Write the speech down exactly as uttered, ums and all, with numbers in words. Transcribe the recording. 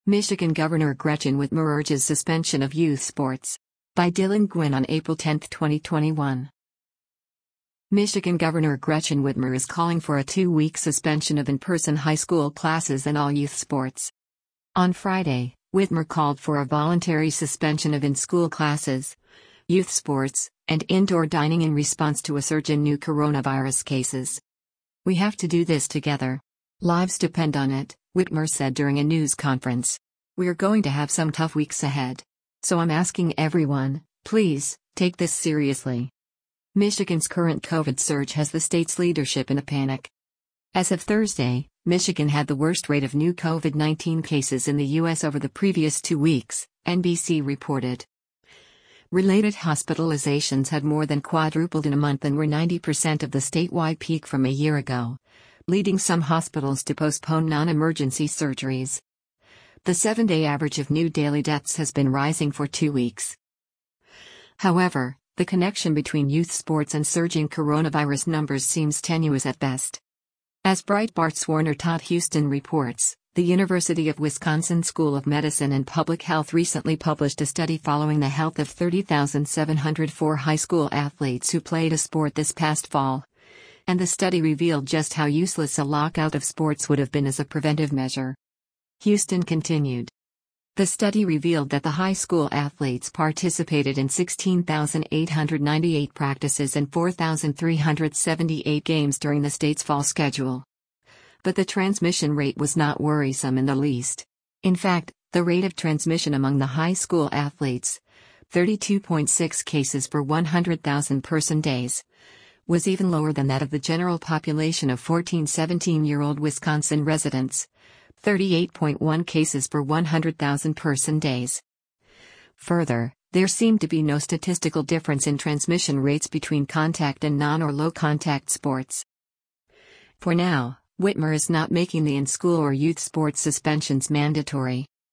Michigan Governor Gretchen Whitmer urges suspension of youth sports. By Dylan Gwynn on April tenth, twenty twenty-one. Michigan Governor Gretchen Whitmer is calling for a two-week suspension of in-person high school classes and all youth sports. On Friday, Whitmer called for a voluntary suspension of in-school classes, youth sports, and indoor dining in response to a surge in new coronavirus cases. "We have to do this together. Lives depend on it," Whitmer said during a news conference. "We're going to have some tough weeks ahead. So I'm asking everyone, please, take this seriously." Michigan's current COVID surge has the state's leadership in a panic. As of Thursday, Michigan had the worst rate of new COVID nineteen cases in the U S over the previous two weeks, N B C reported. Related hospitalizations had more than quadrupled in a month and were ninety percent of the statewide peak from a year ago, leading some hospitals to postpone non-emergency surgeries. The seven-day average of new daily deaths has been rising for two weeks. However, the connection between youth sports and surging coronavirus numbers seems tenuous at best. As Breitbart's Warner Todd Houston reports, the University of Wisconsin School of Medicine and Public Health recently published a study following the health of thirty thousand seven hundred four high school athletes who played a sport this past fall. And the study revealed just how useless a lockout of sports would have been as a preventive measure. Houston continued. The study revealed that the high school athletes participated in sixteen thousand eight hundred ninety-eight practices and four thousand three hundred seventy-eight games during the state's fall schedule. But the transmission rate was not worrisome in the least. In fact, the rate of transmission among the high school athletes, thirty-two point six cases per one hundred thousand person days, was even lower than that of the general population of fourteen to seventeen-year-old Wisconsin residents, thirty-eight point one cases per one hundred thousand person days. Further, there seemed to be no statistical difference in transmission rates between contact and non- or low-contact sports. For now, Whitmer is not making the in-school or youth sports suspensions mandatory.